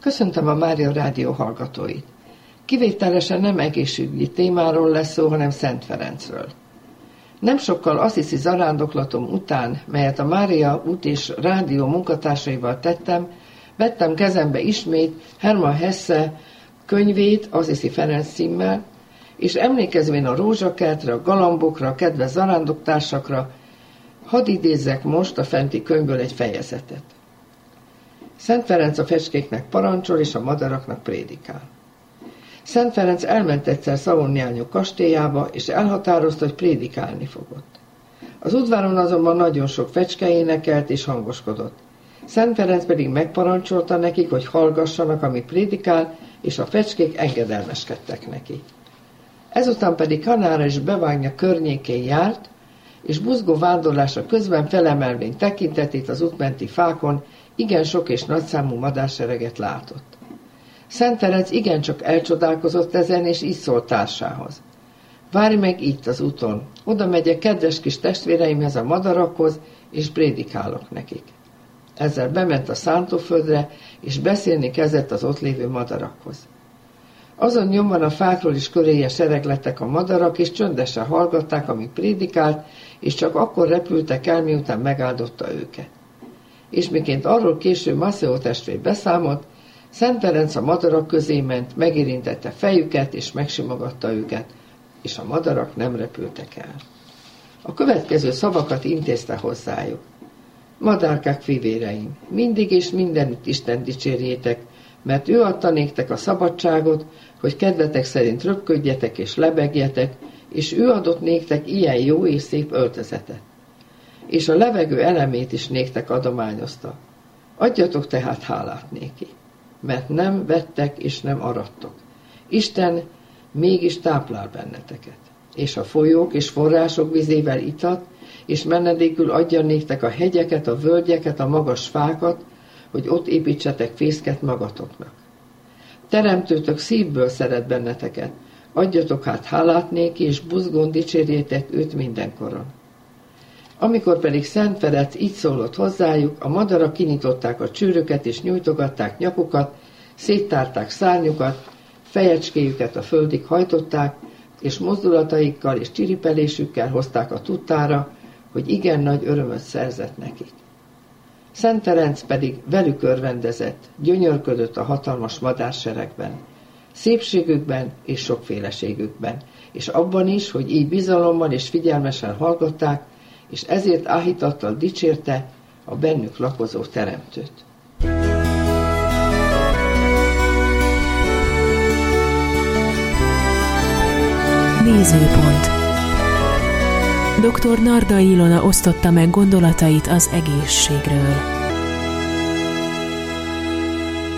Köszöntöm a Mária Rádió hallgatóit. Kivételesen nem egészségügyi témáról lesz szó, hanem Szent Ferencről. Nem sokkal Assisi zarándoklatom után, melyet a Mária út és rádió munkatársaival tettem, vettem kezembe ismét Hermann Hesse könyvét, Assisi Ferenc címmel, és emlékezvén a rózsakertre, a galambokra, a kedves zarándoktársakra, hadd idézzek most a fenti könyvből egy fejezetet. Szent Ferenc a fecskéknek parancsol, és a madaraknak prédikál. Szent Ferenc elment egyszer Szavonnyányok kastélyába, és elhatározta, hogy prédikálni fogott. Az udvaron azonban nagyon sok fecske énekelt és hangoskodott. Szent Ferenc pedig megparancsolta nekik, hogy hallgassanak, amit prédikál, és a fecskék engedelmeskedtek neki. Ezután pedig Kanára és Bevágnya környékén járt, és buzgó vándorlása közben felemelvén tekintetét az útmenti fákon, igen sok és nagyszámú madársereget látott. Szent Ferenc igencsak elcsodálkozott ezen, és így szólt társához. Várj meg itt az úton, oda megyek kedves kis testvéreimhez a madarakhoz, és prédikálok nekik. Ezzel bement a szántóföldre, és beszélni kezdett az ott lévő madarakhoz. Azon nyomban a fákról is köréje sereglettek a madarak, és csöndesen hallgatták, amíg prédikált, és csak akkor repültek el, miután megáldotta őket. És miként arról később Maceo testvér beszámolt, Szent Ferenc a madarak közé ment, megérintette fejüket, és megsimogatta őket, és a madarak nem repültek el. A következő szavakat intézte hozzájuk. Madárkák fivéreim, mindig és mindenütt Isten dicsérjétek, mert ő adta néktek a szabadságot, hogy kedvetek szerint röpködjetek és lebegjetek, és ő adott néktek ilyen jó és szép öltözetet. És a levegő elemét is néktek adományozta. Adjatok tehát hálát néki, mert nem vettek és nem arattok. Isten mégis táplál benneteket, és a folyók és források vizével itat, és menedékül adja néktek a hegyeket, a völgyeket, a magas fákat, hogy ott építsetek fészket magatoknak. Teremtőtök szívből szeret benneteket, adjatok hát hálát néki, és buzgón dicsérjétek őt mindenkoron. Amikor pedig Szent Ferenc így szólott hozzájuk, a madarak kinyitották a csőröket, és nyújtogatták nyakukat, széttárták szárnyukat, fejecskéjüket a földig hajtották, és mozdulataikkal és csiripelésükkel hozták a tudtára, hogy igen nagy örömöt szerzett nekik. Szent Ferenc pedig velük örvendezett, gyönyörködött a hatalmas madárseregben, szépségükben és sokféleségükben, és abban is, hogy így bizalommal és figyelmesen hallgatták, és ezért áhítattal dicsérte a bennük lakozó teremtőt. Nézőpont. Dr. Nardai Ilona osztotta meg gondolatait az egészségről.